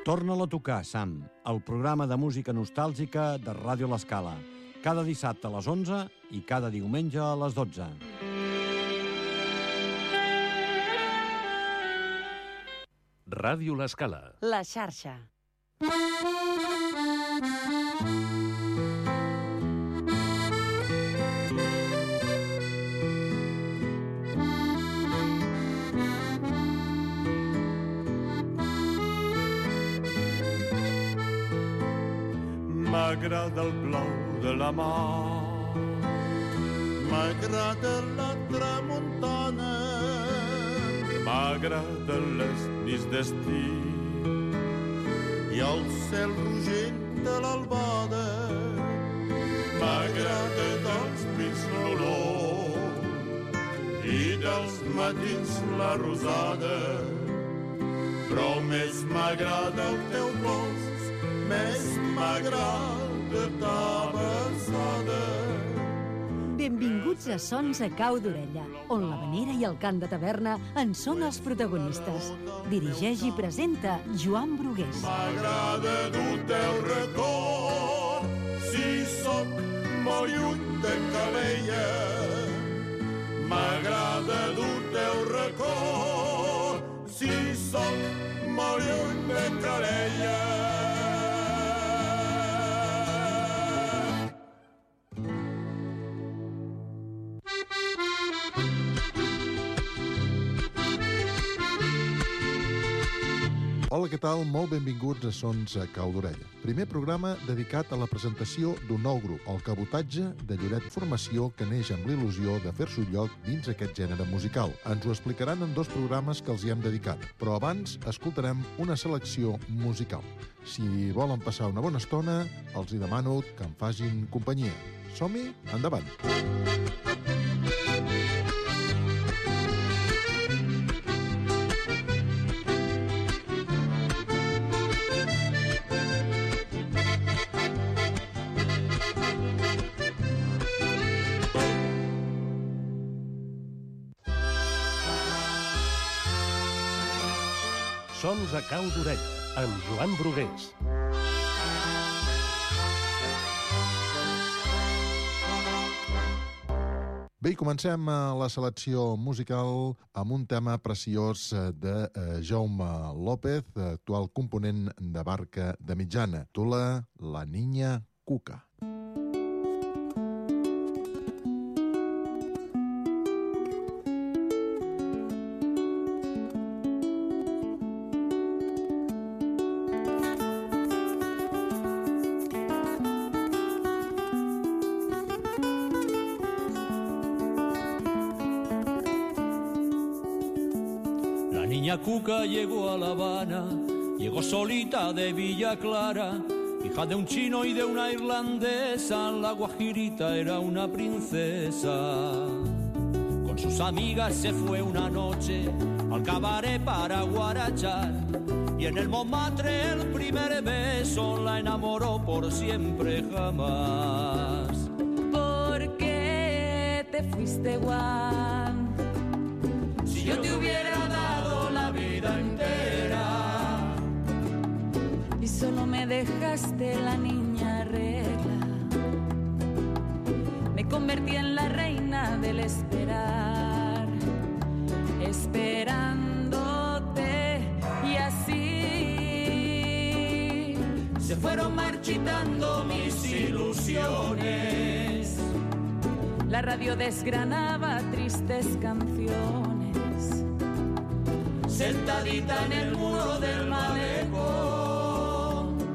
Torna-la a tocar, Sam, el programa de música nostàlgica de Ràdio L'Escala. Cada dissabte a les 11 i cada diumenge a les 12. Ràdio L'Escala. La xarxa. M'agrada el blau de la mar, m'agrada la tramuntana, m'agrada les nits d'estiu i el cel rogent de l'albada, m'agrada dels pins l'olor i dels matins la rosada, però més m'agrada el teu cos, més m'agrada ta besada. Benvinguts a Sons a Cau d'Orella, on l'havanera i el cant de taverna en són els protagonistes. Dirigeix i presenta Joan Brugués. M'agrada dur-te el record, si sóc molt lluny de Calella. M'agrada dur-te el record, si sóc molt lluny de Calella. Hola, què tal? Molt benvinguts a Sons a Cau d'Orella. Primer programa dedicat a la presentació d'un nou grup, el Cabotatge de Lloret Formació, que neix amb l'il·lusió de fer-se un lloc dins aquest gènere musical. Ens ho explicaran en dos programes que els hi hem dedicat, però abans escoltarem una selecció musical. Si volen passar una bona estona, els hi demano que em facin companyia. Som-hi? Endavant! Sons a Cau d'Orella, amb Joan Brugués. Bé, i comencem la selecció musical amb un tema preciós de Jaume López, actual component de Barca de Mitjana. Tula La Niña Cuca. Niña Cuca llegó a La Habana, llegó solita de Villa Clara, hija de un chino y de una irlandesa, la guajirita era una princesa. Con sus amigas se fue una noche al cabaret para guarachar, y en el Montmartre el primer beso la enamoró por siempre jamás. ¿Por qué te fuiste, Juan? Si yo te hubiera dado la vida entera y solo me dejaste la niña regla, me convertí en la reina del esperar, esperándote, y así se fueron marchitando mis ilusiones. La radio desgranaba tristes canciones, sentadita en el muro del malecón.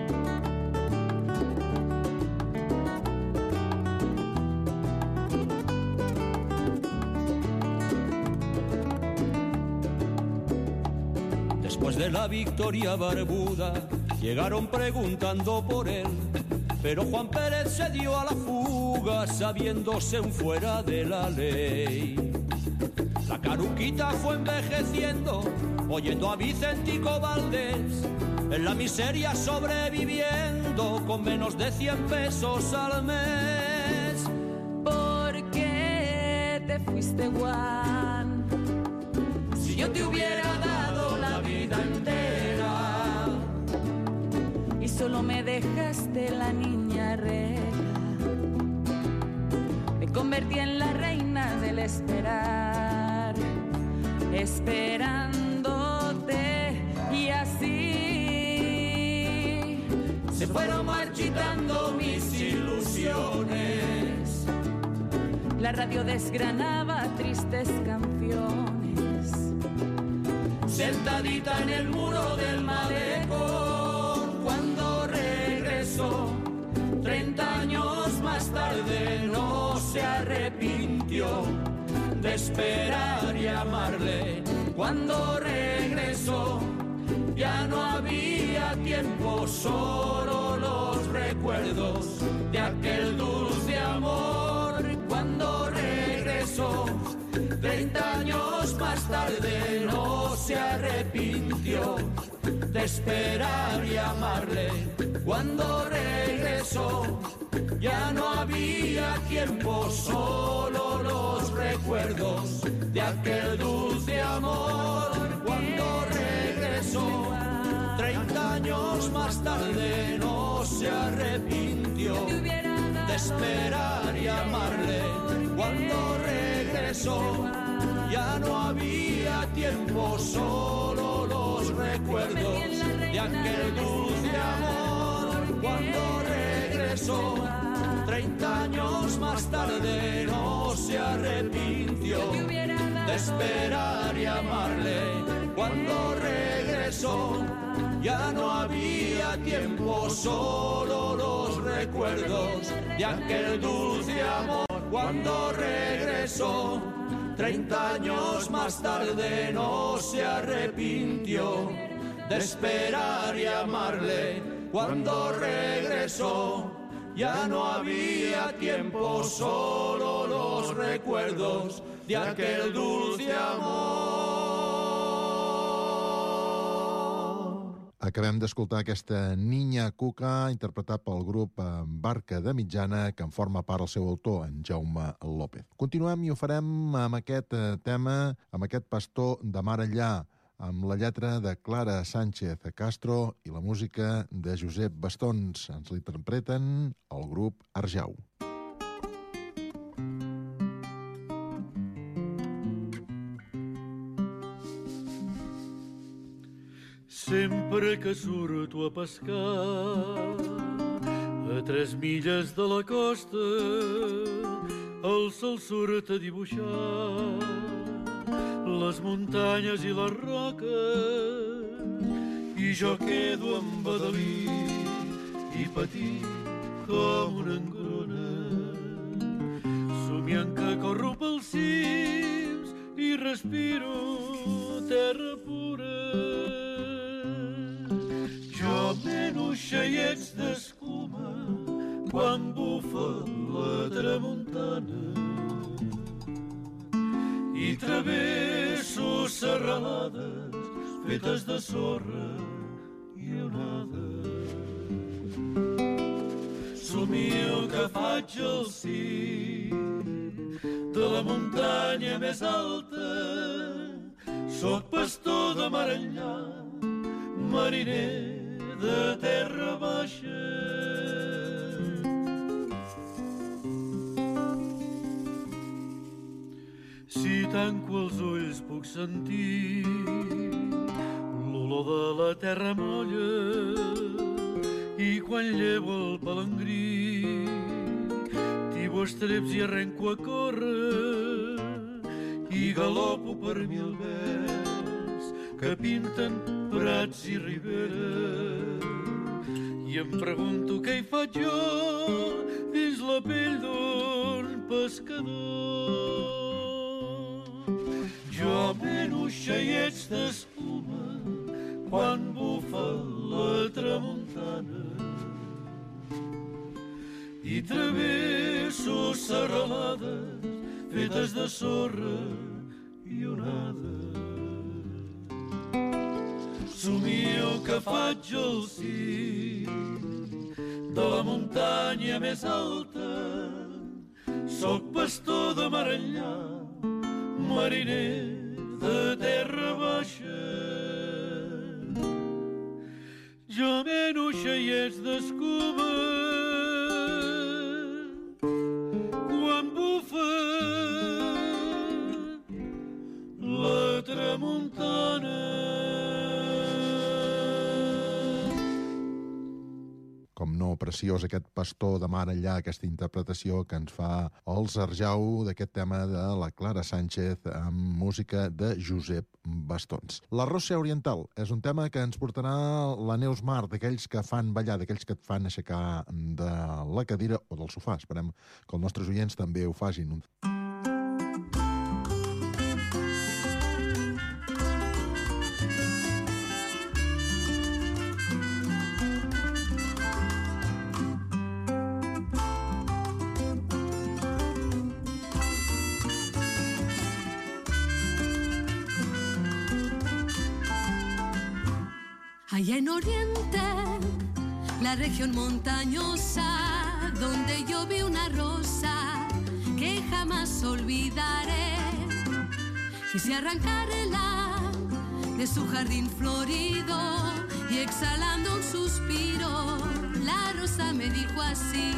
Después de la victoria barbuda, llegaron preguntando por él, pero Juan Pérez se dio a la fuga, sabiéndose un fuera de la ley. La caruquita fue envejeciendo, oyendo a Vicentico Valdés, en la miseria sobreviviendo, con menos de 100 pesos al mes. ¿Por qué te fuiste, Juan? Si yo te hubiera dado la vida entera solo me dejaste la niña rega. Me convertí en la reina del esperar, esperándote, y así se fueron marchitando mis ilusiones. La radio desgranaba tristes canciones. Sentadita en el muro del malecón, cuando regresó 30 años más tarde, no se arrepintió de esperar y amarle. Cuando regresó ya no había tiempo, solo los recuerdos de aquel dulce amor. Cuando regresó 30 años más tarde, no se arrepintió de esperar y amarle. Cuando regresó ya no había tiempo, solo los recuerdos de aquel dulce amor. Cuando regresó 30 años más tarde, no se arrepintió de esperar y amarle. Cuando regresó ya no había tiempo, solo los recuerdos de aquel dulce amor. Cuando regresó 30 años más tarde, no se arrepintió de esperar y amarle. Cuando regresó ya no había tiempo, solo los recuerdos de aquel dulce amor. Cuando regresó 30 años más tarde, no se arrepintió de esperar y amarle. Cuando regresó ya no había tiempo, solo los recuerdos de aquel dulce amor. Acabem d'escoltar aquesta Niña Cuca, interpretat pel grup Barca de Mitjana, que en forma part el seu autor, en Jaume López. Continuem i ho farem amb aquest tema, amb aquest pastor de mar enllà, amb la lletra de Clara Sánchez Castro i la música de Josep Bastons. Ens l'interpreten el grup Arjau. Sempre que surto a pescar a 3 milles de la costa, el sol surt a dibuixar les muntanyes i les roques, i jo quedo embadalit i petit com una engruna, somiant que corro pels cims i respiro terra pura. Jo meno xaiets d'escuma quan bufa la tramuntana i travesso serralades fetes de sorra i onada. Somio que faig el cim de la muntanya més alta, soc pastor de mar enllà, mariner de terra baixa. Si tanco els ulls puc sentir l'olor de la terra molla, i quan llevo el palangrí tibo estreps i arrenco a córrer i galopo per 1000 vents que pinten prats i riberes, i em pregunto què hi faig jo dins la pell d'un pescador. Jo meno xaiets d'espuma quan bufa la tramuntana i travesso serralades fetes de sorra i onada. Somio que faig el cim de la muntanya més alta, soc pastor de mar enllà, mariner de terra baixa. jo menys xeies d'escuma quan bufa la tramuntana. Com no, preciós aquest pastor de mar enllà, aquesta interpretació que ens fa el Zarjau d'aquest tema de la Clara Sánchez amb música de Josep Bastons. La Rosa Oriental és un tema que ens portarà la Neus Mar, d'aquells que fan ballar, d'aquells que et fan aixecar de la cadira o del sofà. Esperem que els nostres oients també ho facin. Allá en Oriente, la región montañosa, donde yo vi una rosa que jamás olvidaré. Quise arrancarla de su jardín florido y exhalando un suspiro, la rosa me dijo así: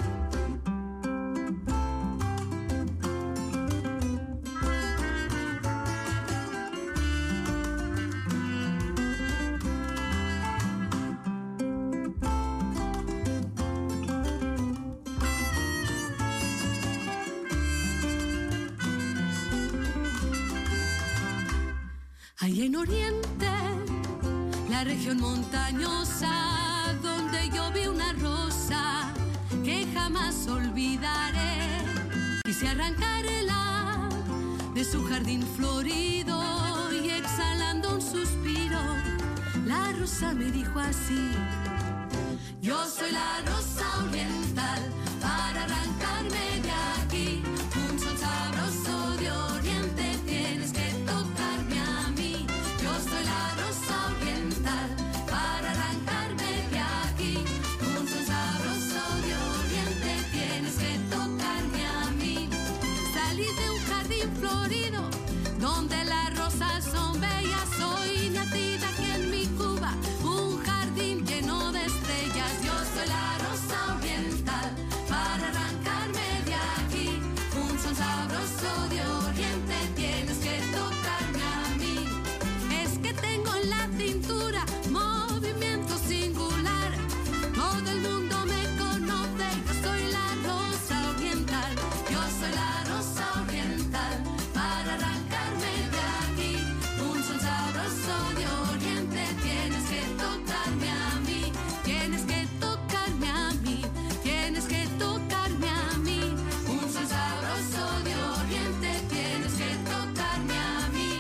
ahí en Oriente, la región montañosa, donde yo vi una rosa que jamás olvidaré. Quise arrancarla de su jardín florido y exhalando un suspiro, la rosa me dijo así: yo soy la rosa oriental, para arrancarme de aquí, un sol sabroso de Oriente tienes que tocarme a mí. Yo soy la rosa oriental, para arrancarme de aquí, un sol sabroso de Oriente tienes que tocarme a mí. Salí de un jardín florido, donde las rosas son bellas, soy nacida aquí en mi Cuba, un jardín lleno de estrellas. Yo soy la rosa oriental, para arrancarme de aquí, un son sabroso de Oriente tienes que tocarme a mí. Es que tengo en la cintura movimiento singular, todo el mundo me conoce, yo soy la rosa oriental. Yo soy la rosa oriental, para arrancarme de aquí, un son sabroso de Oriente tienes que tocarme a mí, tienes que tocarme a mí, tienes que tocarme a mí, un son sabroso de Oriente tienes que tocarme a mí.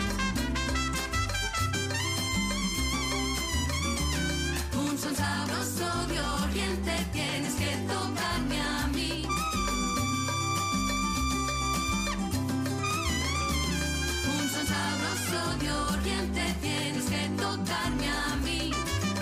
Un son sabroso de Oriente tienes que tocarme a mí. Un son sabroso de Oriente tienes que tocarme a mí.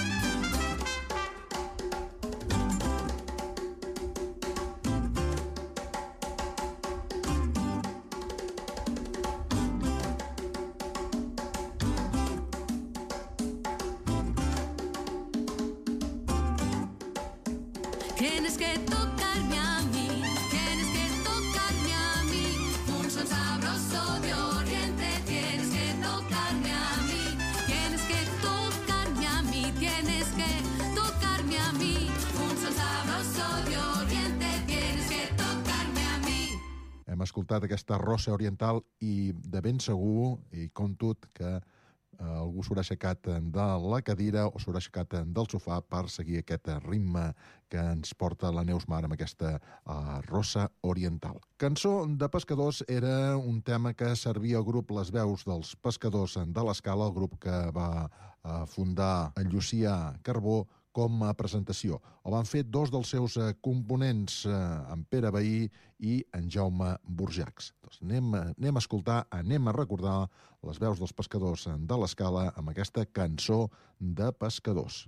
Tienes que tocarme a mí, tienes que tocarme a mí, un son sabroso de Oriente tienes que tocarme a mí, tienes que tocarme a mí, tienes que tocarme a mí, un son sabroso de Oriente tienes que tocarme a mí. Hem escoltat aquesta Rosa Oriental i de ben segur, i contut, que algú s'haurà aixecat de la cadira o s'haurà aixecat del sofà per seguir aquest ritme que ens porta la Neus Mar amb aquesta Rosa Oriental. Cançó de pescadors era un tema que servia al grup Les Veus dels Pescadors de l'Escala, el grup que va fundar en Llucià Carbó com a presentació. El van fer dos dels seus components, en Pere Vehí i en Jaume Burjacs. Doncs anem a escoltar, anem a recordar les veus dels pescadors de l'Escala amb aquesta cançó de pescadors.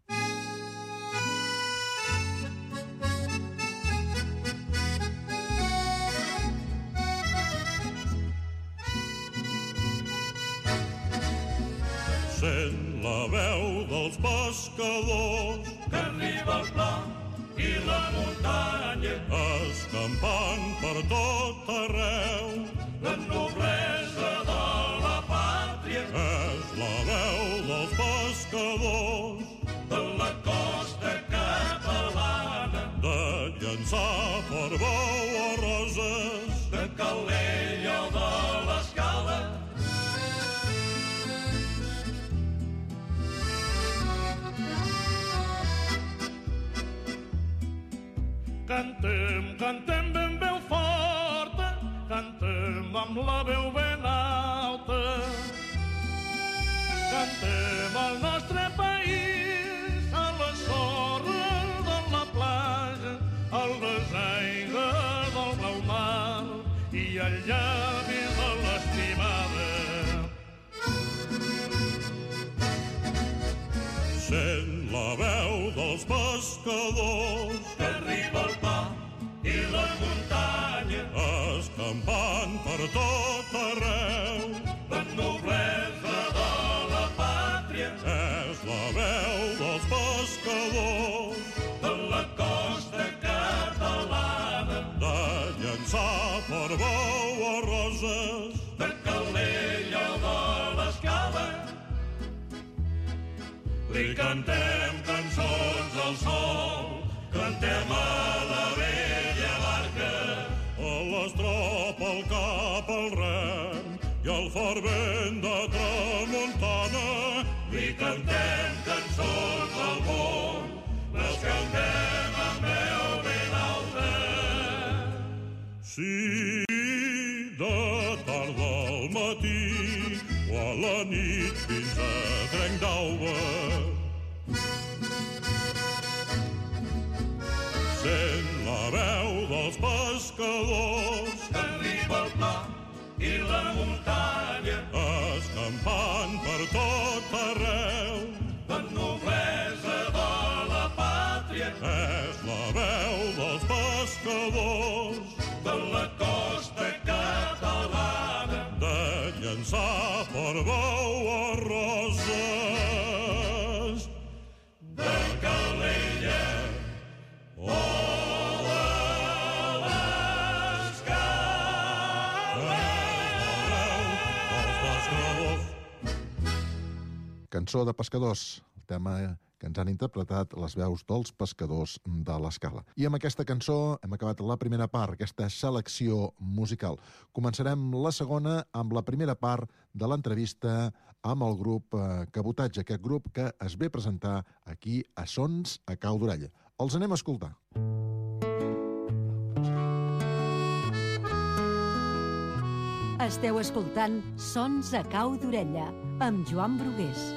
Sent la veu dels pescadors que arriba el pla i la muntanya, escampant per tot arreu. la noblesa de la pàtria, És la veu dels pescadors de la costa catalana, de llançar per bou a roses, de Calella o de l'Escala. Cantem, cantem ben forta, cantem amb la veu ben alta. Cantem al nostre país, a la sorra de la platja, a les aigües del blau mar i al llavi de l'estimada. sent la veu dels pescadors Que arriba el pa i la muntanya, escampant per tot arreu. la noblesa de la pàtria, És la veu dels pescadors de la costa catalana, de llançar per bou a roses, de Calella o de l'Escala. Li cantem cançons al sol, cantem a la vella barca, a l'estrop, al cap, al rem i al fort vent de tramuntana. li cantem cançons al món, les cantem amb veu ben alta. Sí, de tarda al matí o a la nit fins a trenc d'alba. Sent la veu dels pescadors Que arriba el pla i la muntanya, escampant per tot arreu. la noblesa de la pàtria, És la veu dels pescadors de la costa catalana, de llançar per bou a roses, de Calella o de l'Escala. dels pescadors. Cançó de pescadors, el tema que ens han interpretat les veus dels pescadors de l'Escala. I amb aquesta cançó hem acabat la primera part, aquesta selecció musical. Començarem la segona amb la primera part de l'entrevista amb el grup Cabotatge, aquest grup que es ve a presentar aquí a Sons a Cau d'Orella. Els anem a escoltar. Esteu escoltant Sons a Cau d'Orella, amb Joan Brugués.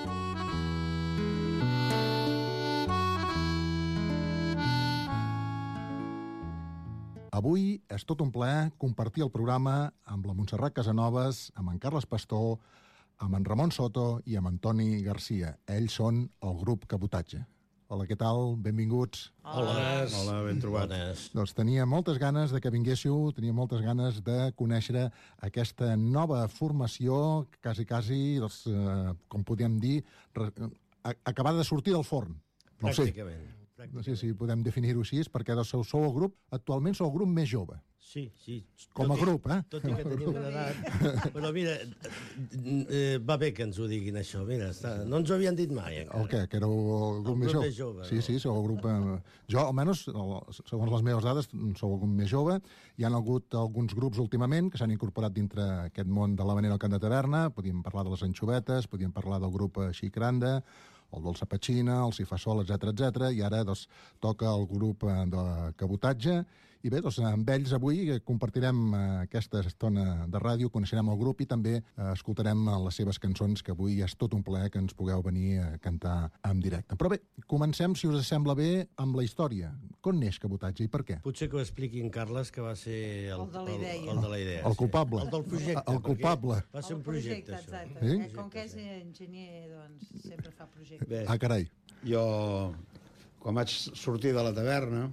Avui és tot un plaer compartir el programa amb la Montserrat Casanovas, amb en Carles Pastor, amb en Ramon Soto i amb Antoni Garcia. Ells són el grup Cabotatge. Hola, què tal? Benvinguts. Hola, ben trobat. Doncs tenia moltes ganes de que vinguéssiu, tenia moltes ganes de conèixer aquesta nova formació, quasi, doncs, com podríem dir, acabada de sortir del forn. No ho sé. No sé si podem definir-ho així, perquè sou el grup, actualment sou el grup més jove. Sí. Com a grup, Tot i que tenim una edat. Però mira, va bé que ens ho diguin això. Mira, no ens ho havien dit mai, encara. El què? Que éreu el grup més jove? Sí, sou el grup... Jo, almenys, segons les meves dades, sou el grup més jove. Hi ha hagut alguns grups últimament que s'han incorporat dintre aquest món de l'Havanera al Cant de Taverna. Podíem parlar de les Anxovetes, podíem parlar del grup Xicranda, el Dolça Petxina, el Cifasol, etc. I ara doncs, toca el grup de Cabotatge. I bé, doncs, amb ells avui compartirem aquesta estona de ràdio, coneixerem el grup i també escoltarem les seves cançons, que avui és tot un plaer que ens pugueu venir a cantar en directe. Però bé, comencem, si us sembla bé, amb la història. Com neix Cabotatge i per què? Potser que ho expliqui en Carles, que va ser el de la idea. El culpable. El del projecte. El culpable. Va ser un projecte, això. Exacte. Com que és enginyer, doncs, sempre fa projectes. Bé, carai. Jo, quan vaig sortir de la taverna,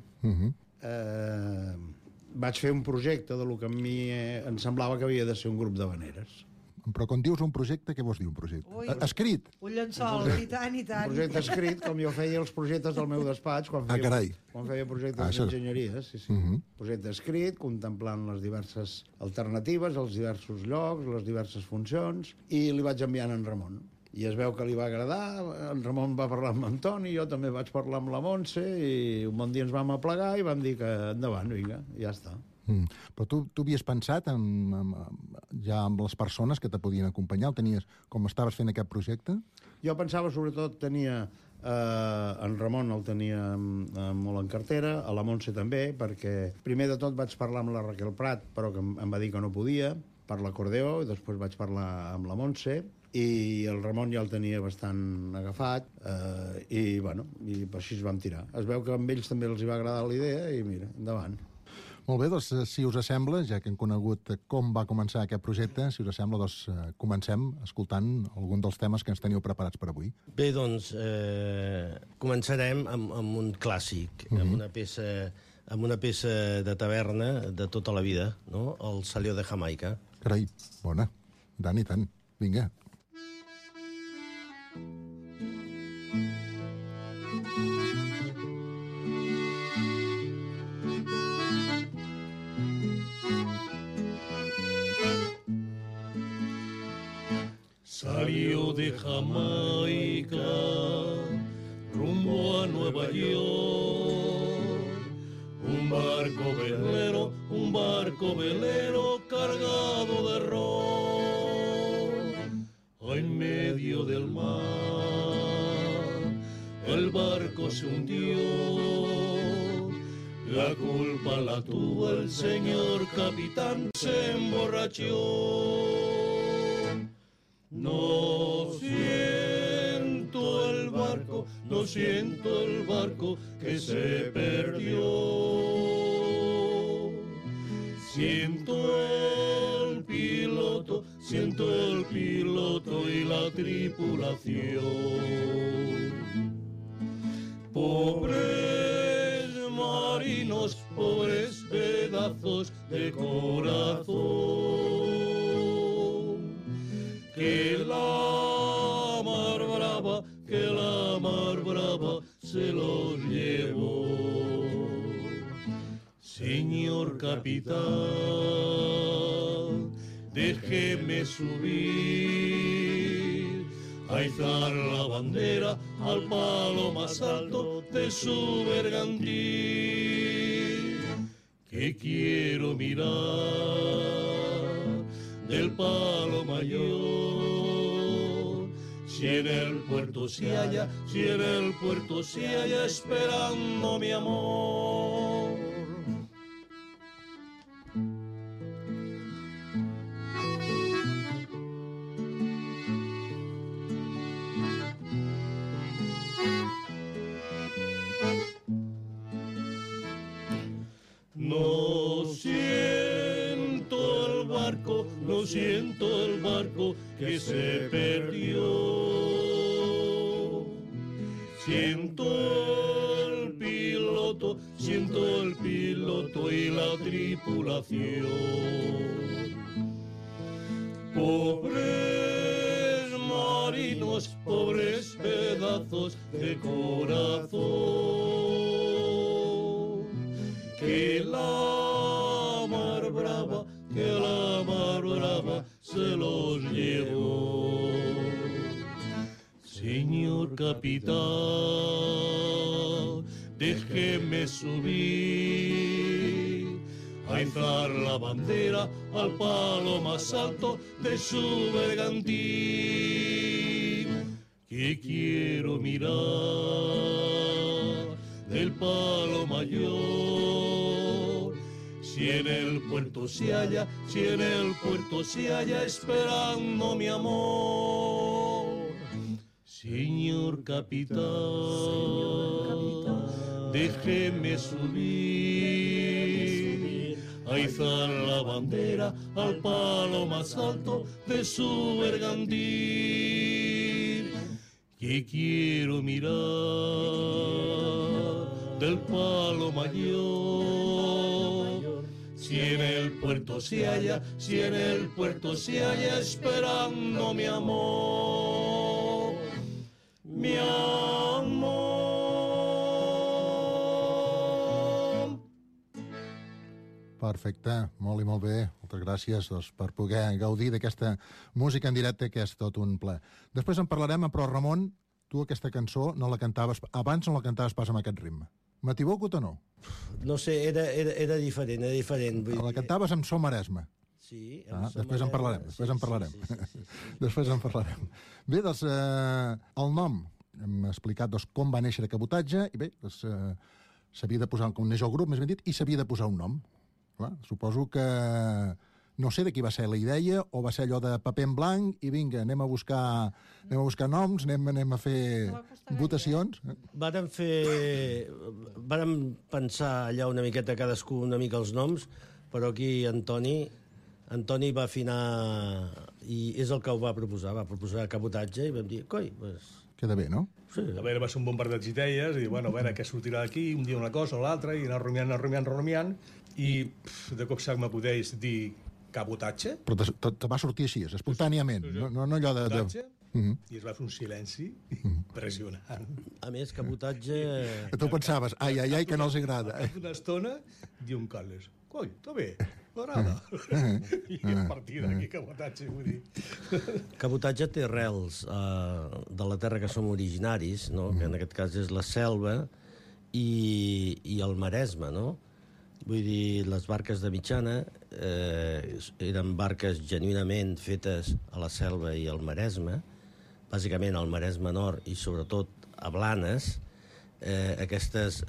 vaig fer un projecte de lo que a mi em semblava que havia de ser un grup d'havaneres. Però quan dius un projecte, què vols dir un projecte? Escrit? Un llençol, i tant, i tant. Un projecte escrit, com jo feia els projectes del meu despatx, quan feia projectes d'enginyeria, sí. Projecte escrit, contemplant les diverses alternatives, els diversos llocs, les diverses funcions, i li vaig enviar a en Ramon. I es veu que li va agradar, en Ramon va parlar amb Antoni, jo també vaig parlar amb la Montse, i un bon dia ens vam aplegar i vam dir que endavant, vinga, ja està. Però tu havies pensat ja amb les persones que te podien acompanyar? Com estaves fent aquest projecte? Jo pensava, sobretot, en Ramon el tenia molt en cartera, a la Montse també, perquè primer de tot vaig parlar amb la Raquel Prat, però que em va dir que no podia, per l'acordeó, i després vaig parlar amb la Montse, i el Ramon ja el tenia bastant agafat, i així es vam tirar. Es veu que a ells també els hi va agradar la idea, i mira, endavant. Molt bé, doncs, si us sembla, ja que hem conegut com va començar aquest projecte, si us sembla, doncs, comencem escoltant algun dels temes que ens teniu preparats per avui. Bé, doncs, començarem amb un clàssic, amb una peça de taverna de tota la vida, no? El Salió de Jamaica. Carai, bona. Tant i tant. Vinga. Salió de Jamaica rumbo a Nueva York, un barco velero cargado de ron. En medio del mar el barco se hundió, la culpa la tuvo el señor capitán, se emborrachó. No siento el barco que se perdió. Siento el piloto y la tripulación. Pobres marinos, pobres pedazos de corazón. Que la mar brava se los llevó. Señor capitán, déjeme subir a izar la bandera al palo más alto de su bergantín, que quiero mirar del palo mayor. Si en el puerto se halla esperando mi amor. No siento el barco que se perdió. Siento el piloto y la tripulación. Pobres marinos, pobres pedazos de corazón. Que la mar brava se los llevó. Señor capitán, déjeme subir a izar la bandera al palo más alto de su bergantín, que quiero mirar del palo mayor. Si en el puerto se halla esperando mi amor. Señor capitán, déjeme subir a izar la bandera al palo más alto de su bergantín, que quiero mirar del palo mayor. si en el puerto se halla, si en el puerto se halla esperando mi amor, mi amor. Perfecte, molt i molt bé. Moltes gràcies per poder gaudir d'aquesta música en directe, que és tot un ple. Després en parlarem, però Ramon, tu aquesta cançó no la cantaves, abans no la cantaves pas amb aquest ritme. M'equivoco o no? No sé, era diferent, era diferent. La cantaves amb So Maresme. Sí, després en parlarem, després en parlarem. Després en parlarem. Bé, doncs, el nom. Hem explicat com va néixer el Cabotatge, i bé, s'havia de posar, com neix el grup, més ben dit, i s'havia de posar un nom. Clar, suposo que no sé de qui va ser la idea, o va ser allò de paper en blanc, i vinga, anem a buscar noms, anem a fer votacions. Vàrem pensar allà una miqueta cadascú, una mica els noms, però aquí Antoni va afinar, i és el que ho va proposar Cabotatge, i vam dir, coi, doncs... Queda bé, no? Sí. A veure, va ser un bombardeig d'idees, i bueno, a veure què sortirà d'aquí, un dia una cosa o l'altra, i anar rumiant, i de cop sac m'acudeix dir Cabotatge. Però te va sortir així, espontàniament, no allò de... Cabotatge, i es va fer un silenci impressionant. A més, Cabotatge... Tu pensaves, ai, que no els agrada. Una estona, diu un Carles, coi, està bé, m'agrada. I a partir d'aquí, Cabotatge, vull dir... Cabotatge té arrels de la terra que som originaris, no? Que en aquest cas és la Selva i el Maresme, no? Vull dir, les barques de mitjana eren barques genuïnament fetes a la Selva i al Maresme, bàsicament al Maresme Nord i sobretot a Blanes. Aquestes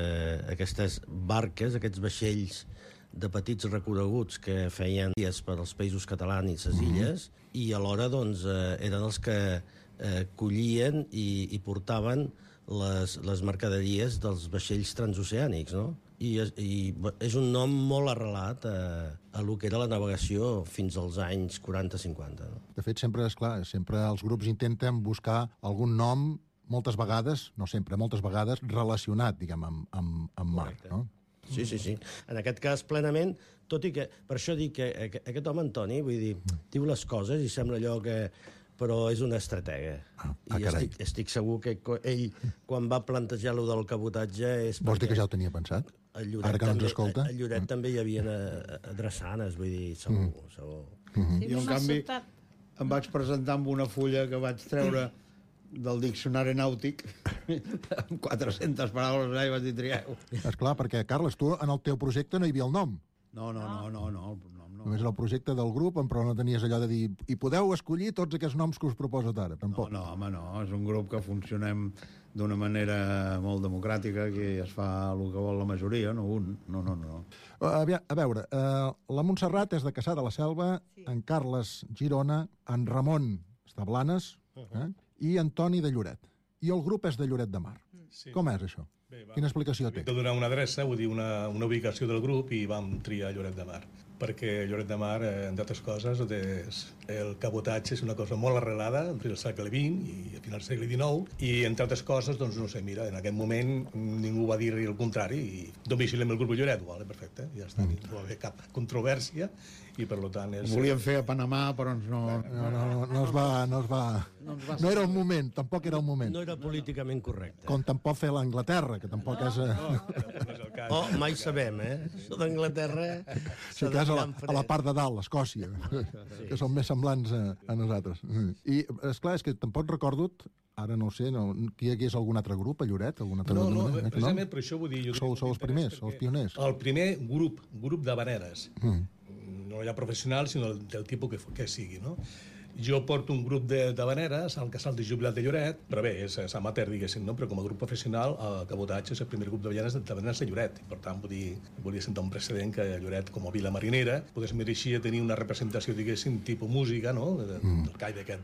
barques, aquests vaixells de petits recorreguts que feien dies per als països catalans i les illes, i alhora doncs, eren els que collien i portaven les mercaderies dels vaixells transoceànics, no? I és un nom molt arrelat a lo que era la navegació fins als anys 40-50. No? De fet, sempre els grups intenten buscar algun nom, moltes vegades, no sempre, moltes vegades, relacionat, diguem, amb mar, no? Sí. En aquest cas, plenament, tot i que... Per això dic que aquest home, Antoni, vull dir, diu les coses i sembla allò que... Però és un estratega. I estic segur que ell, quan va plantejar lo del cabotatge... Vols dir que ja ho tenia pensat? Ara que no ens escolta? A Lloret també hi havia adreçanes, vull dir, segur. I en canvi em vaig presentar amb una fulla que vaig treure del diccionari nàutic amb 400 paraules i vaig dir trieu. Esclar, perquè, Carles, tu en el teu projecte no hi havia el nom. No. Només era el projecte del grup, però no tenies allò de dir i podeu escollir tots aquests noms que us proposo ara, tampoc. No, és un grup que funcionem d'una manera molt democràtica, que es fa el que vol la majoria, no un. No. A veure, la Montserrat és de Cassà de la Selva, en Carles Girona, en Ramon està a Blanes, i Antoni de Lloret. I el grup és de Lloret de Mar. Com és això? Quina explicació té? Hem de donar una adreça, vull dir, una ubicació del grup, i vam triar Lloret de Mar. Perquè Lloret de Mar, entre altres coses, el cabotatge és una cosa molt arrelada entre el segle XX i a final del segle XIX, i entre altres coses, doncs no sé, mira, en aquest moment ningú va dir el contrari, i domicilem el grup de Lloret, vale, perfecte, ja està, no va haver cap controvèrsia, i per tant és... Ho volíem fer a Panamà, però no es va... No era el moment, tampoc era el moment. No era políticament correcte. Com tampoc fer l'Anglaterra, que tampoc és... mai sabem, Això d'Anglaterra... Si cas a la part de dalt, l'Escòcia, que són més semblants a nosaltres. I, esclar, és que tampoc recordo, ara no ho sé, que hi hagués algun altre grup a Lloret? No, precisament per això vull dir... Sou els primers, els pioners. El primer grup d'havaneres. No ja professional, sinó del tipus que sigui, no? Jo porto un grup d'havaneres al Casal de Jubilat de Lloret, però bé, és amateur, diguéssim, no? Però com a grup professional, el Cabotatge és el primer grup d'havaneres de Lloret. Per tant, volia sentar un precedent que Lloret, com a vila marinera, pogués mereixia tenir una representació, diguéssim, tipus música, no? Del call d'aquest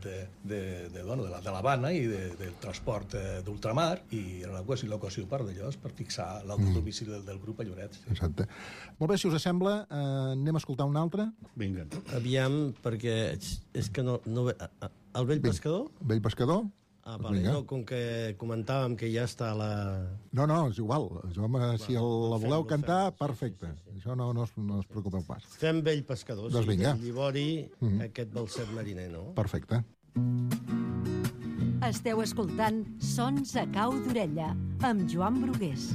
de l'Havana i del transport d'ultramar, i era l'ocasió per d'allò, per fixar l'altre domicili del grup a Lloret. Exacte. Molt bé, si us sembla, anem a escoltar un altre? Vinga. Aviam, perquè és que no... El vell pescador? Vell pescador? Vale, no, com que comentàvem que ja està la... No, és igual. Si la voleu cantar, perfecte. Això no us preocupeu pas. Fem Vell pescador. Doncs vinga. Llibori, aquest balset mariner, no? Perfecte. Esteu escoltant Sons a cau d'orella, amb Joan Brugués.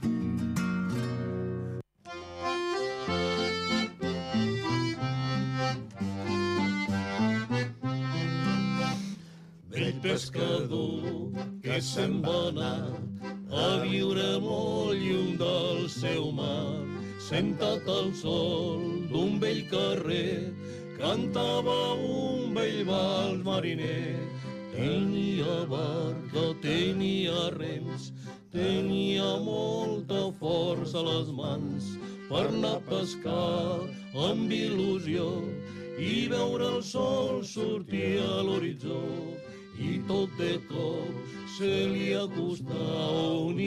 Vell pescador que se'n va anar a viure molt lluny del seu mar, sentat al sol d'un vell carrer, cantava un vell vals mariner. Tenia barca, tenia rems, tenia molta força a les mans per anar a pescar amb il·lusió i veure el sol sortir a l'horitzó. I tot de cop se li acostava un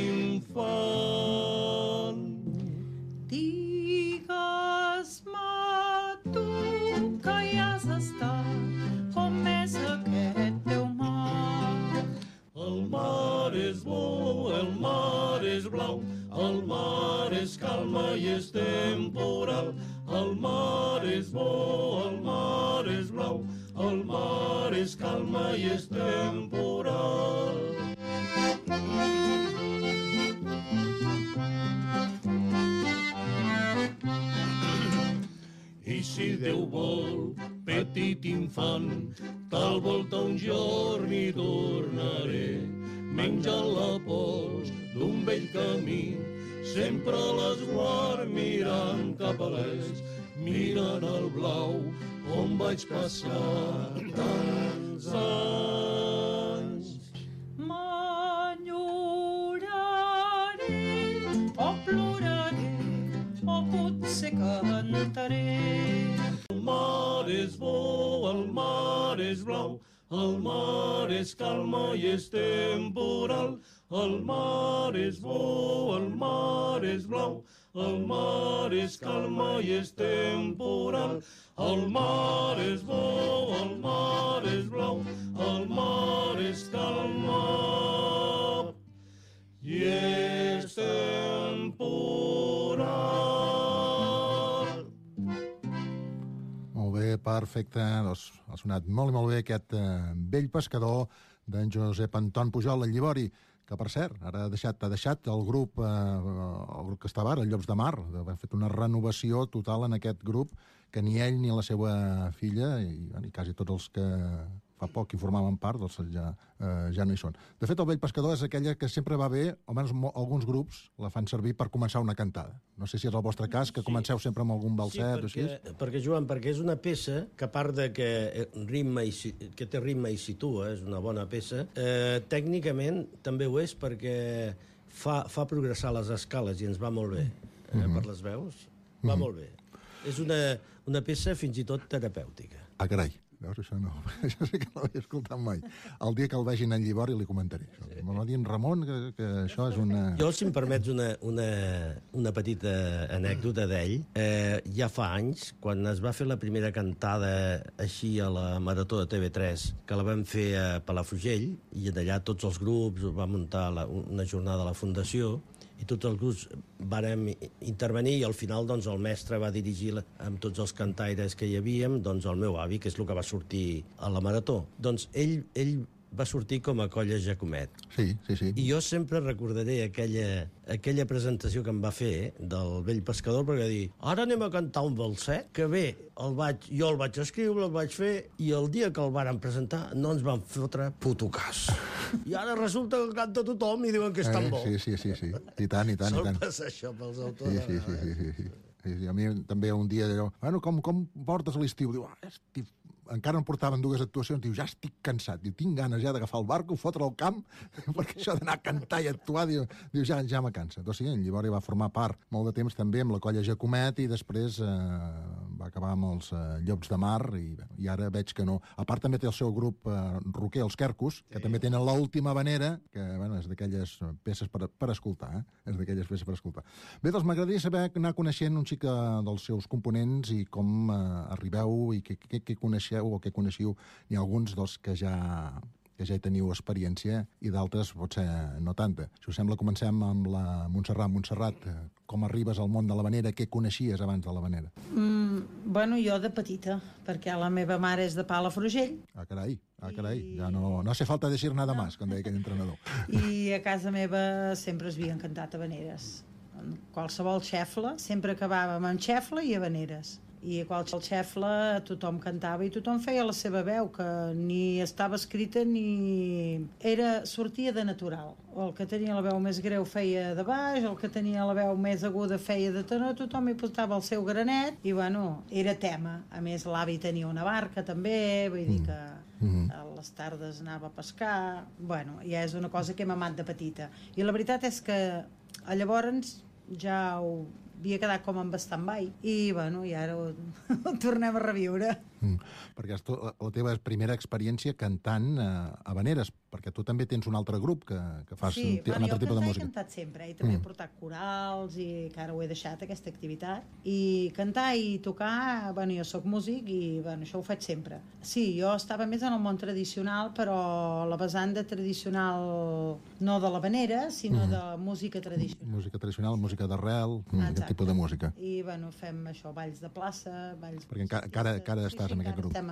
infant. Digues-me tu que hi has estat, com és aquest teu mar? El mar és bo, el mar és blau, el mar és calma i és temporal. El mar és bo, el mar és blau, el mar és calma i és temporal. I si Déu vol, petit infant, tal volta un jorn hi tornaré, menjant la pols d'un vell camí, sempre a l'esguard mirant cap a l'est, mirant el blau on vaig passar tants anys. M'enyoraré o ploraré o potser cantaré. El mar és bo, el mar és blau, el mar és calma i és temporal. El mar és bo, el mar és blau, el mar és calma i és temporal. El mar és bo, el mar és blau, el mar és calma i és temporal. Molt bé, perfecte. Doncs ha sonat molt i molt bé aquest Vell pescador d'en Josep Anton Pujol, el Llibori, que, per cert, ara ha deixat el grup que estava ara, el Llops de Mar. Ha fet una renovació total en aquest grup, que ni ell ni la seva filla, i quasi tots els que fa poc hi formaven part, doncs ja no hi són. De fet, el Vell pescador és aquella que sempre va bé, almenys alguns grups la fan servir per començar una cantada. No sé si és el vostre cas, que comenceu sempre amb algun balset o així. Perquè, Joan, perquè és una peça que, a part de que té ritme i situa, és una bona peça, tècnicament també ho és perquè fa progressar les escales i ens va molt bé. Per les veus, va molt bé. És una peça fins i tot terapèutica. Ah, carai. Veus, això sí que no l'havia escoltat mai. El dia que el vegin en Llibori li comentaré. Me va dir en Ramon que això és una... Jo, si em permets una petita anècdota d'ell, ja fa anys, quan es va fer la primera cantada així a la Marató de TV3, que la vam fer a Palafrugell, i d'allà tots els grups va muntar una jornada a la Fundació, i tots els grups vàrem intervenir, i al final doncs, el mestre va dirigir amb tots els cantaires que hi havíem, doncs, el meu avi, que és el que va sortir a la Marató. Doncs ell va sortir com a Colla Jacomet. Sí. I jo sempre recordaré aquella presentació que em va fer del Vell pescador, perquè dir, ara anem a cantar un balset, que bé, jo el vaig escriure, el vaig fer, i el dia que el varen presentar no ens van fotre puto cas. I ara resulta que canta tothom i diuen que és tan bo. Sí. I tant. Sol passar això pels autors. Sí. A mi també un dia d'allò, bueno, com portes l'estiu? Diu, encara em portaven 2 actuacions, diu, ja estic cansat, diu, tinc ganes ja d'agafar el barco, fotre al camp, perquè això d'anar a cantar i actuar, diu ja me cansa. Doncs sí, en Llibori va formar part molt de temps també amb la Colla Jacomet i després va acabar amb els Llops de Mar i ara veig que no. A part també té el seu grup roquer, els Quercus, que també tenen l'Última Vanera, que bueno, és d'aquelles peces per escoltar, És d'aquelles peces per escoltar. Bé, doncs m'agradaria saber anar coneixent un xic dels seus components i com arribeu i què coneixeu o què coneixiu, ni alguns dels que ja que ja hi teniu experiència, i d'altres potser no tanta. Si us sembla, comencem amb la Montserrat. Montserrat, com arribes al món de l'havanera? Què coneixies abans de l'havanera? Bueno, jo de petita, perquè la meva mare és de Palafrugell. Ah, carai. Ja no hace falta decir nada más, com deia aquell entrenador. I a casa meva sempre es havien cantat habaneres. Qualsevol xefla, sempre acabàvem amb xefla i habaneres. I a qualsevol xefla tothom cantava i tothom feia la seva veu, que ni estava escrita ni... sortia de natural. El que tenia la veu més greu feia de baix, el que tenia la veu més aguda feia de tenor, tothom hi portava el seu granet i, bueno, era tema. A més, l'avi tenia una barca també, vull dir que a les tardes anava a pescar. Bueno, ja és una cosa que hem amat de petita. I la veritat és que llavors ja ho havia quedat com en stand-by i, bueno, i ara ho tornem a reviure. Perquè és la teva primera experiència cantant habaneres, perquè tu també tens un altre grup que fas un altre tipus de música. Sí, he cantat sempre, i també he portat corals, i que ara ho he deixat, aquesta activitat. I cantar i tocar, bueno, jo sóc músic i, bueno, això ho faig sempre. Sí, jo estava més en el món tradicional, però la vessant de tradicional no de l'havanera, sinó de música tradicional. Música tradicional, música d'arrel, aquest tipus de música. I, bueno, fem això, balls de plaça, balls... Perquè encara estàs en aquest grup. Estem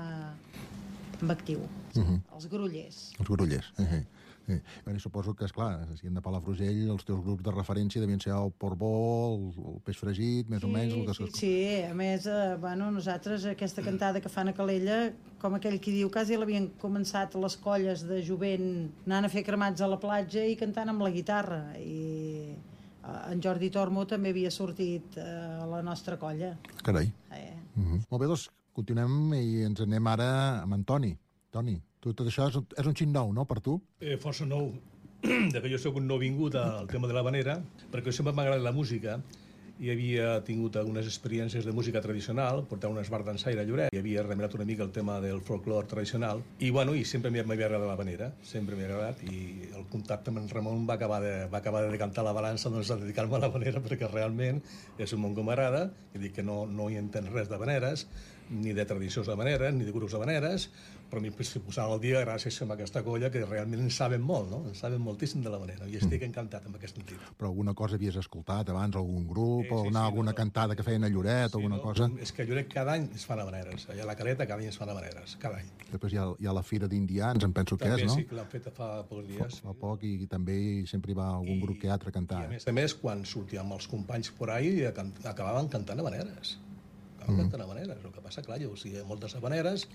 amb actiu, els Grollers. Els Grollers, sí. Bé, suposo que, esclar, si hem de Palafrugell, els teus grups de referència devien ser el Portbó, el Peix Fregit, més o menys... Sí, a més, bueno, nosaltres aquesta cantada que fan a Calella, com aquell qui diu, quasi l'havien començat les colles de jovent anant a fer cremats a la platja i cantant amb la guitarra, i en Jordi Tormo també havia sortit a la nostra colla. Carai. Molt bé, doncs continuem i ens anem ara amb en Toni. Toni, tot això és un xic nou, no, per tu? Força nou. De fet, jo soc un nouvingut al tema de l'havanera, perquè sempre m'ha agradat la música i havia tingut algunes experiències de música tradicional, portar un esbar d'ensaire a Lloret, i havia remenat una mica el tema del folclore tradicional, i bueno, i sempre m'havia agradat l'havanera, sempre m'ha agradat, i el contacte amb en Ramon va acabar de decantar la balança doncs, a dedicar-me a l'havanera, perquè realment és un món que m'agrada, i dic que no hi entenc res d'havaneres, ni de tradicions d'havaneres, ni de grups d'havaneres, però m'hi posant al dia gràcies a aquesta colla que realment en saben molt, no? En saben moltíssim de l'havanera, i estic encantat amb aquest sentit. Però alguna cosa havies escoltat abans, algun grup, o alguna cantada que feien a Lloret, alguna cosa? És que a Lloret cada any es fan havaneres, allà a la Caleta cada any es fan havaneres, cada any. Després hi ha la Fira d'Indians, em penso que és, no? També sí, que l'han fet fa pocs dies. Fa poc, i també sempre hi va algun grup que altre a cantar. I a més, quan sortíem els companys por ahí, acabaven cantant havaneres. Cantant habaneres. El que passa, clar, jo hi ha moltes habaneres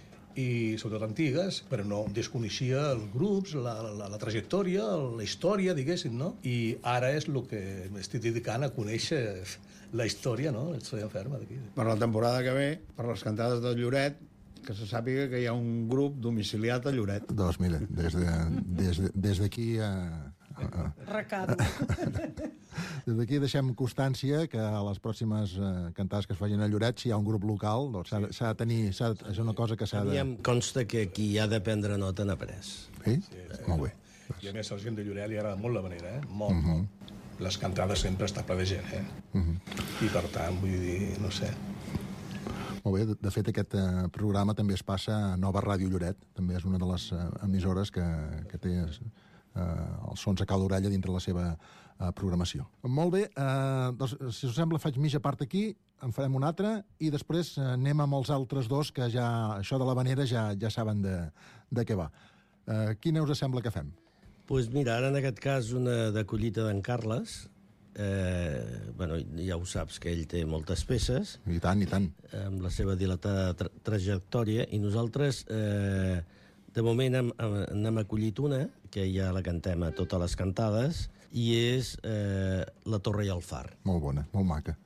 i sobretot antigues, però no desconeixia els grups, la trajectòria, la història, diguéssim, no? I ara és el que m'estic dedicant a conèixer la història, no? La història ferma d'aquí. Per la temporada que ve, per les cantades de Lloret, que se sàpiga que hi ha un grup domiciliat a Lloret. Doncs mira, des d'aquí Recado. Des d'aquí deixem constància que a les pròximes cantades que es facin a Lloret, si hi ha un grup local, doncs s'ha de tenir... És una cosa que s'ha de... A mi em consta que qui ha de prendre nota n'ha pres. Sí? Molt bé. I a més, a la gent de Lloret li agrada molt l'havanera, molt. Les cantades sempre està ple de gent, I per tant, vull dir, no sé... Molt bé, de fet aquest programa també es passa a Nova Ràdio Lloret, també és una de les emissores que té els sons a cau d'orella dintre la seva programació. Molt bé, doncs, si us sembla faig mitja part aquí, en farem una altra i després anem amb els altres dos que ja, això de l'havanera ja saben de què va. Quina us sembla que fem? Doncs mira, ara en aquest cas una de collita d'en Carles. Bueno, ja ho saps que ell té moltes peces. I tant, i tant. Amb la seva dilatada trajectòria, i nosaltres de moment n'hem acollit una, que ja la cantem a totes les cantades, i és La Torre i el Far. Molt bona, molt maca.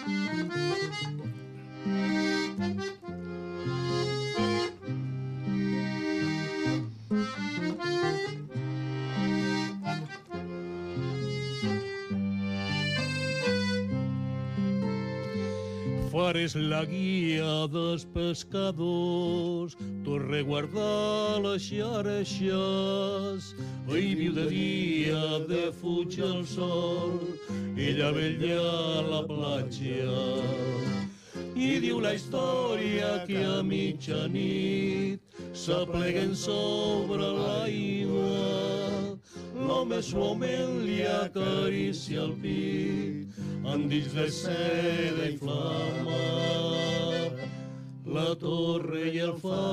Far és la guia dels pescadors, torre guardar les xarxes, ell viu de dia, de fuig el sol, ella vetlla a la platja. I diu la història que a mitjanit s'apleguen sobre l'aigua. L'home suaument li acaricia el pit, endins de seda i flama. La torre i el far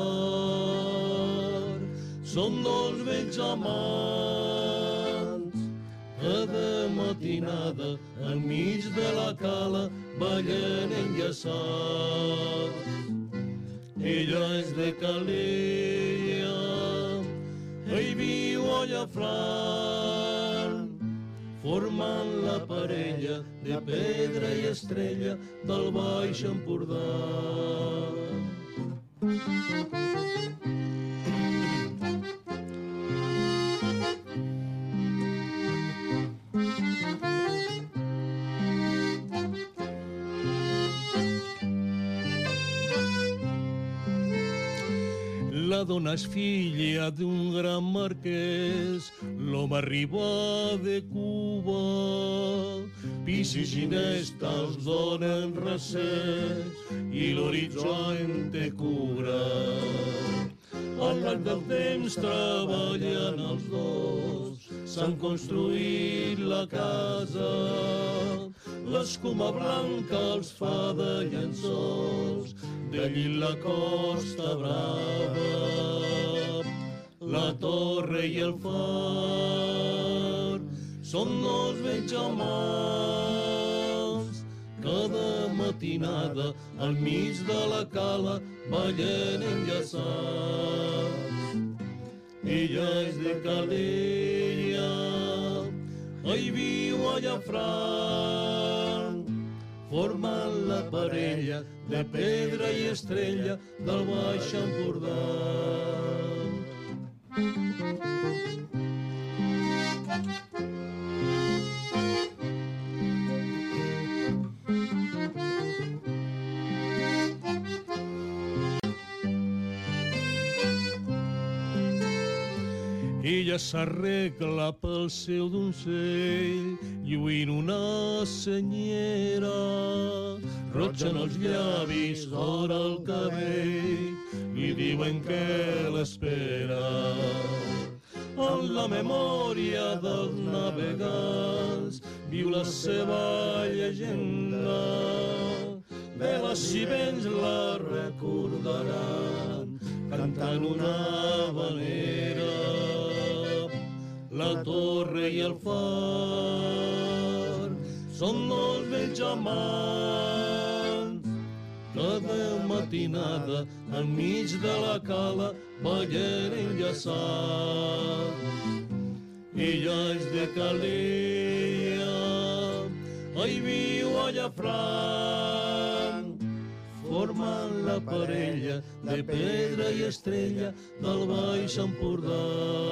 són dos vells amants. Cada matinada, enmig de la cala, ballen enllaçats. Ella és de Calella, ell viu a Llafranc, formant la parella de pedra i estrella del Baix Empordà. La dona és filla d'un gran marquès, l'home arriba de Cuba. Pis i ginesta els donen recés i l'horitzó en té cura. Al llarg del temps treballant els dos, s'han construït la casa. L'escuma blanca els fa de llençols, d'allí la Costa Brava. La torre i el far són dos vells amants. Cada matinada al mig de la cala ballen enllaçats. Ella és de Calella, ell viu a Llafranc, formant la parella de pedra i estrella del Baix Empordà. Ella s'arregla pel seu donzell, lluint una senyera. Roig en els llavis, d'or al cabell, li diuen que l'espera. En la memòria dels navegants viu la seva llegenda. Veles i vents la recordaran, cantant una havanera. La torre i el far són dos vells amants. Cada matinada enmig de la cala ballen enllaçats. Ella és de Calella, ell viu a Llafranc, formant la parella de pedra i estrella del Baix Empordà.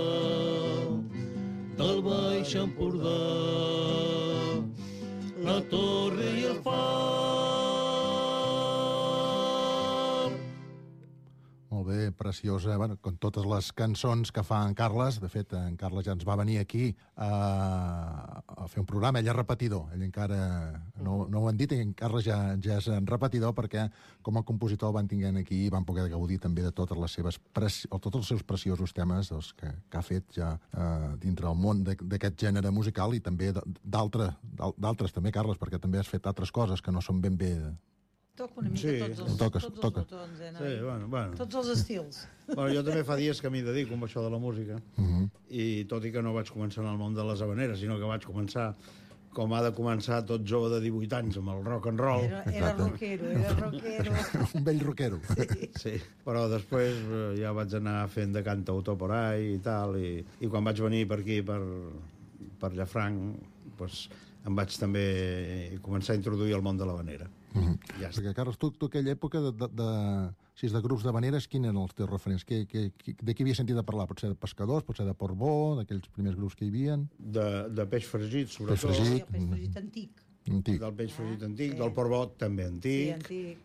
Del Baix Empordà, la torre i el far. Molt bé, preciosa. Bueno, com totes les cançons que fa en Carles, de fet, en Carles ja ens va venir aquí a fer un programa. Ell és repetidor, ell encara no ho han dit, i en Carles ja és repetidor perquè com a compositor el van tinguent aquí i van poder gaudir també de totes les seves tots els seus preciosos temes que ha fet ja dintre el món d'aquest gènere musical i també d'altres també, Carles, perquè també has fet altres coses que no són ben bé... Toco una mica tots els botons, sí, bueno. Tots els estils. Bueno, jo també fa dies que m'hi dedico amb això de la música, i tot i que no vaig començar en el món de les habaneres, sinó que vaig començar com ha de començar tot jove de 18 anys, amb el rock and roll. Era rockero. Un vell rockero. Sí, però després ja vaig anar fent de cantautor por ahí i tal, i quan vaig venir per aquí, per Llafranc, doncs em vaig també començar a introduir el món de l'habanera. Ja perquè, Carles, tu aquella època de grups d'habaneres, quins eren els teus referents? De qui havia sentit a parlar? Potser de pescadors, potser de Portbó, d'aquells primers grups que hi havia? De peix fregit, sobretot. El peix fregit antic. Del peix fregit antic, del Portbó també antic.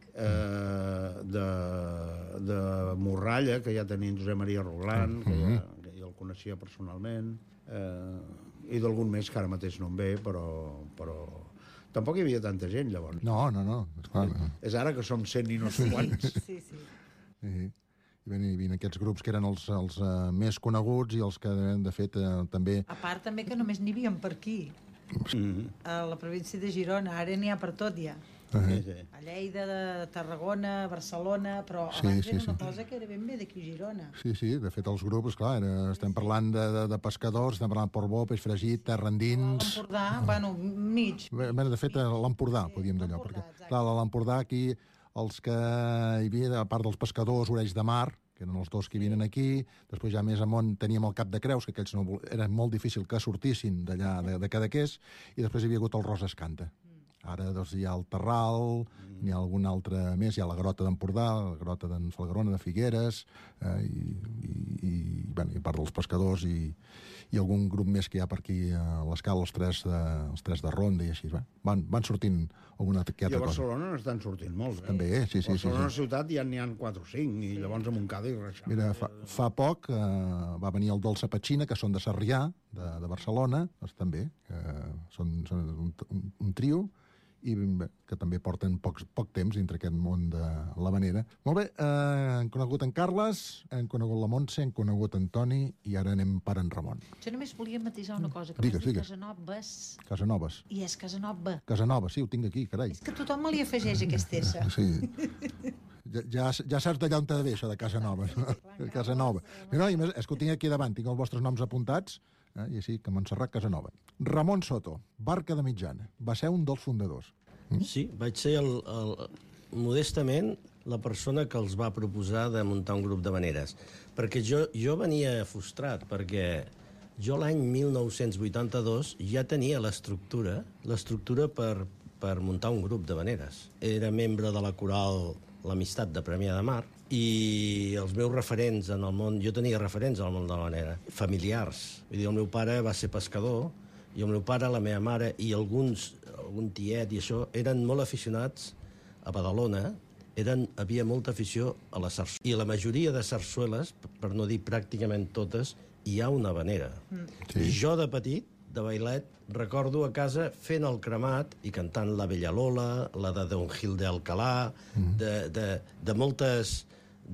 De Morralla, que ja tenia Josep Maria Roland, que ja el coneixia personalment, i d'algun més que ara mateix no em ve, però tampoc hi havia tanta gent, llavors. No. És ara que som 100 i no sé quants. Sí. hi havia aquests grups que eren els més coneguts i els que, de fet, també... A part també que només n'hi havia per aquí. A la província de Girona, ara n'hi ha per tot ja. A Lleida, de Tarragona, Barcelona, però abans era una cosa que era ben bé d'aquí a Girona. Sí, de fet els grups, clar, estem parlant de pescadors, estem parlant de portbó, peix fregit, terra endins... L'Empordà, bueno, mig. Bé, de fet, l'Empordà, podíem dir allò, perquè, clar, a l'Empordà aquí, els que hi havia, a part dels pescadors, Orells de Mar, que eren els dos que hi vinen aquí, després ja més amunt teníem el Cap de Creus, que aquells era molt difícil que sortissin d'allà, de Cadaqués, i després hi havia hagut el Roses Canta. Ara doncs, hi ha el Terral, n'hi ha algun altre més, hi ha la Grota d'Empordà, la Grota d'en Falgarona, de Figueres, i a part dels pescadors, i algun grup més que hi ha per aquí a l'Escala, els tres de Ronda i així. Van sortint alguna que altra cosa. I a Barcelona n'estan sortint molts. També, sí. A Barcelona ciutat ja n'hi ha 4 o 5, i llavors a Montcada i Reixac. Mira, fa poc va venir el Dolça Petxina, que són de Sarrià, de Barcelona, també, són un trio, i que també porten poc temps dintre aquest món de l'havanera. Molt bé, hem conegut en Carles, hem conegut la Montse, hem conegut en Toni, i ara anem per en Ramon. Jo només volia matisar una cosa, que digues. Casanovas. Casanovas. I és Casanova. Casanova, sí, ho tinc aquí, carai. És que tothom me li afegeix aquest S. Sí. Ja saps d'allà on t'ha de ve, això de Casanova. Casanova. No, i més, és que ho tinc aquí davant, tinc els vostres noms apuntats, i així que Montserrat Casanova. Ramon Soto, Barca de Mitjana, va ser un dels fundadors. Sí, vaig ser modestament la persona que els va proposar de muntar un grup d'havaneres, perquè jo venia frustrat, perquè jo l'any 1982 ja tenia l'estructura per muntar un grup d'havaneres. Era membre de la coral L'Amistat de Premià de Mar, i els meus referents en el món... Jo tenia referents al món de l'havanera, familiars. Vull dir, el meu pare va ser pescador, i el meu pare, la meva mare i algun tiet i això, eren molt aficionats a Badalona, havia molta afició a la sarsuela. I a la majoria de sarsueles, per no dir pràcticament totes, hi ha una havanera. Sí. Jo, de petit, de bailet, recordo a casa fent el cremat i cantant la Bella Lola, la de Don Gil de Alcalá, de moltes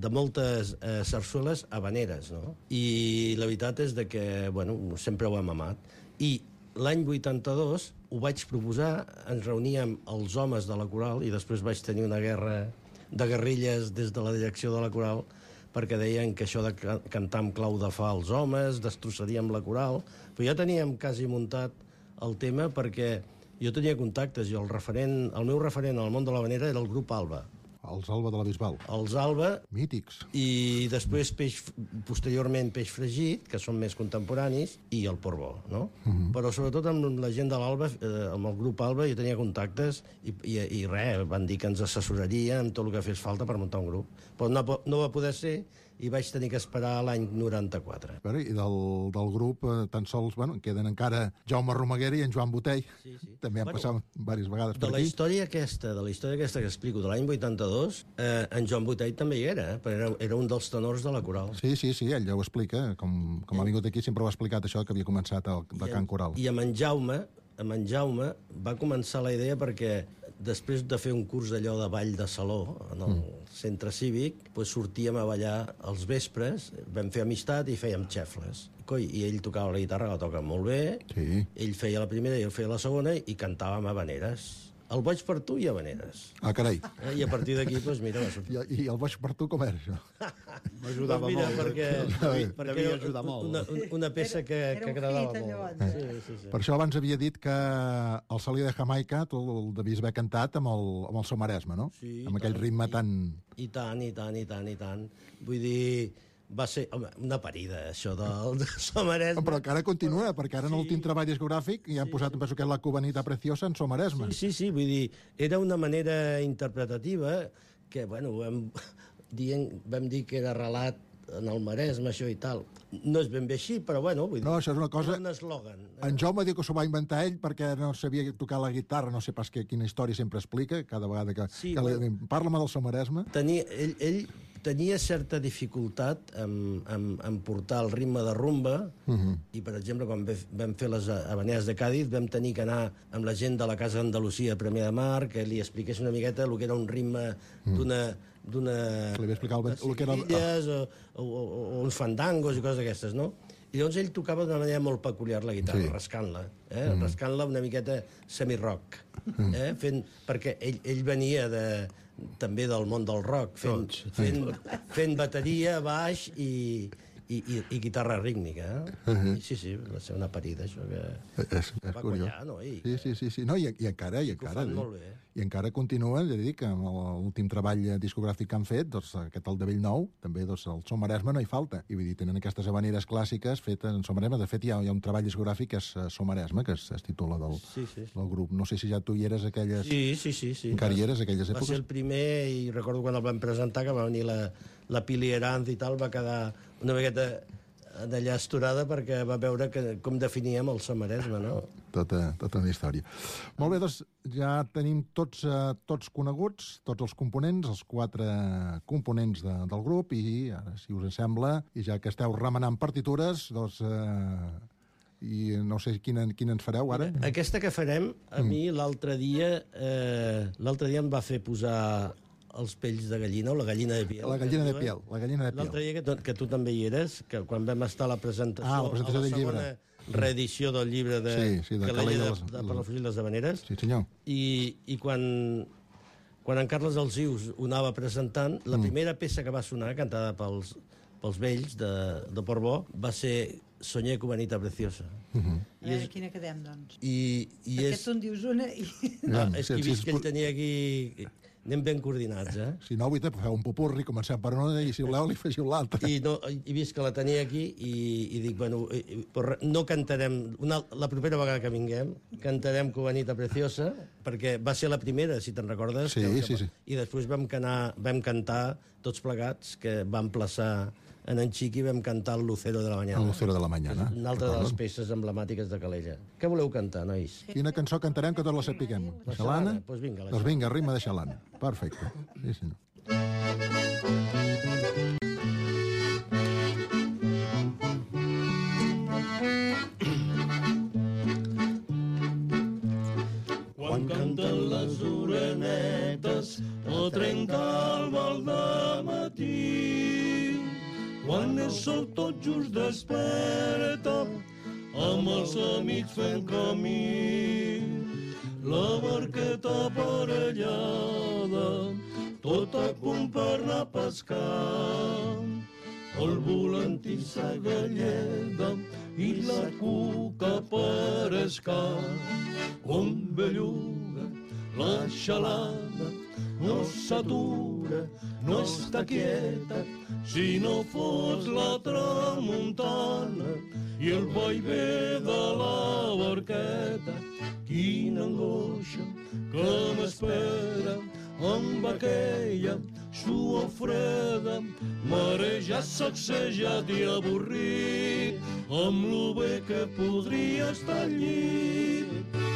sarsueles habaneres, no? I la veritat és que, bueno, sempre ho hem amat. I l'any 82 ho vaig proposar, ens reuníem els homes de la coral i després vaig tenir una guerra de guerrilles des de la direcció de la coral perquè deien que això de cantar amb clau de fa als homes, destrossaríem la coral, però ja teníem quasi muntat el tema perquè jo tenia contactes i el meu referent al món de l'havanera era el grup Alba. Els Alba de la Bisbal. Els Alba. Mítics. I després, posteriorment, Peix Fregit, que són més contemporanis, i el Portbó, no? Però sobretot amb la gent de l'Alba, amb el grup Alba, jo tenia contactes i res, van dir que ens assessoraria amb tot el que fes falta per muntar un grup. Però no va poder ser i vaig tenir que esperar l'any 94. I del grup tan sols, queden encara Jaume Romaguera i en Joan Botell. Sí. També han passat diverses vegades per aquí. De la història aquesta que explico, de l'any 82, en Joan Botell també hi era, però era un dels tenors de la coral. Sí, ell ja ho explica, com ha vingut aquí sempre ho ha explicat això, que havia començat de Can Coral. I amb en Jaume va començar la idea perquè després de fer un curs d'allò de ball de saló en el centre cívic, sortíem a ballar els vespres, vam fer amistat i fèiem xefles. I ell tocava la guitarra, la toca molt bé, ell feia la primera i ell feia la segona i cantàvem habaneres. El boig per tu i habaneres. Ah, carai. I a partir d'aquí, doncs mira... I el boig per tu com era, això? M'ajudava molt. Perquè era una peça que agradava molt. Per això abans havia dit que el Salí de Jamaica tu el devies haver cantat amb el Somaresme, no? Sí. Amb aquell ritme tan... I tant. Vull dir... Va ser una parida, això del Somaresme. Però que ara continua, perquè ara en l'últim treball discogràfic hi han posat, penso que La Cubanita Preciosa en Somaresme. Sí, vull dir, era una manera interpretativa que, bueno, vam dir que era relat en el Maresme, això i tal. No és ben bé així, però bueno, vull dir... No, això és una cosa... Era un eslògan. En Jaume diu que s'ho va inventar ell perquè no sabia tocar la guitarra, no sé pas quina història sempre explica, cada vegada que... Parla'm del Somaresme. Ell tenia certa dificultat en portar el ritme de rumba i, per exemple, quan vam fer les Havaneres de Càdiz vam tenir que anar amb la gent de la Casa d'Andalusia a Premià de Mar que li expliqués una miqueta el que era un ritme d'una li va explicar el que era o uns fandangos i coses d'aquestes, no? I llavors ell tocava d'una manera molt peculiar la guitarra, rascant-la, rascant-la una miqueta semi-rock, perquè ell venia també del món del rock, fent bateria, baix i guitarra rítmica. Sí, va ser una parida, això que va guanyar, no? Sí. No, i encara continua, ja dic, amb l'últim treball discogràfic que han fet, aquest el de Bellnou, també el So Maresme no hi falta. I vull dir, tenen aquestes havaneres clàssiques fetes en So Maresme. De fet, hi ha un treball discogràfic que és So Maresme, que es titula del grup. No sé si ja tu hi eres aquelles... Sí. Encara hi eres aquelles èpoques? Va ser el primer, i recordo quan el vam presentar, que va venir la Pili Herranz i tal, va quedar una miqueta d'allà esturada perquè va veure com definíem el So Maresme, no? Tota una història. Molt bé, doncs ja tenim tots coneguts, tots els components, els 4 components del grup, i ara, si us sembla, i ja que esteu remenant partitures, doncs... I no sé quina ens fareu ara. Aquesta que farem, a mi l'altre dia em va fer posar els pells de gallina, o la gallina de piel. La gallina de piel. L'altre dia, que tu també hi eres, que quan vam estar a la presentació, la presentació del llibre, reedició del llibre de Calella per la Fugir les Havaneres. Sí, senyor. I quan en Carles Alsius ho anava presentant, la primera peça que va sonar, cantada pels vells de Portbó, va ser Soñé cubanita preciosa. Quina quedem, doncs? Perquè tu en dius una i... És que he vist que ell tenia aquí... Anem ben coordinats, Si no, avui feu un popurri, comencem per una i si voleu li afegiu l'altra. I he vist que la tenia aquí i dic, bueno, no cantarem... La propera vegada que vinguem, cantarem Cubanita Preciosa, perquè va ser la primera, si te'n recordes. Sí. I després vam cantar tots plegats, que vam plaçar en Xiqui, vam cantar el Lucero de la Mañana. El Lucero de la Mañana. Una altra de les peces emblemàtiques de Calella. Què voleu cantar, nois? Quina cançó cantarem que tots la sapiguem? La xalana? Doncs vinga, Doncs vinga, ritme de xalana. Perfecte. Sí, senyor. Quan canten les orenetes a trencar el mal de matí, quan és sol tot just desperta, amb els amics fent camí. La barqueta aparellada, tot a punt per anar a pescar. El volantí sa galleda i la cuca per escar. Com belluga la xalana, no s'atura, no està quieta, si no fos la tramuntana i el vaivé de la barqueta. Quina angoixa que m'espera amb aquella suor freda, marejat, sacsejat i avorrit, amb lo bé que podria estar al llit.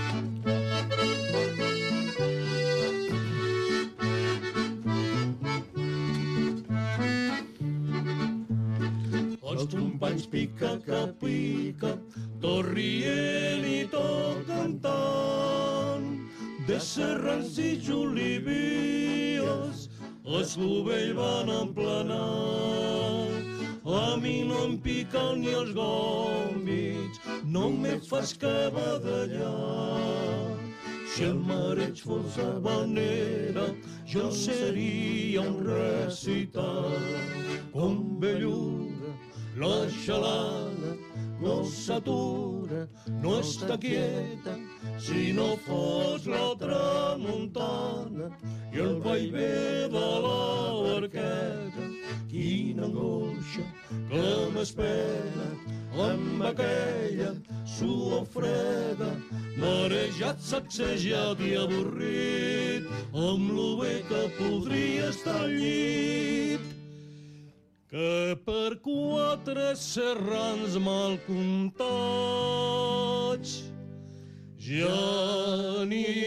Els companys pica que pica, tot rient i tot cantant, de serrans i julivies, els clovell van emplenar. A mi no em piquen ni els gòmbits, no me fas que badallar. Si el mareig fos habanera, jo seria un recital. Com belluga la xalana, no s'atura, no està quieta, si no fos la tramuntana i el vaivé de la barqueta. Quina angoixa que m'espera amb aquella suor freda, marejat, sacsejat i avorrit, amb lo bé que podria estar al llit. Que per 4 serrans mal comptats ja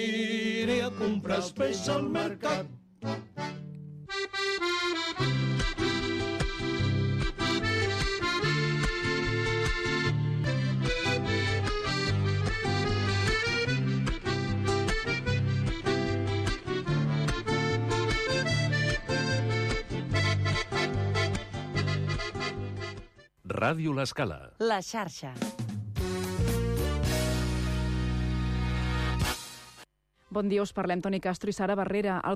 aniré a comprar els peixos al mercat. Ràdio L'Escala. La xarxa. Bon dia, us parlem Toni Castro i Sara Barrera. El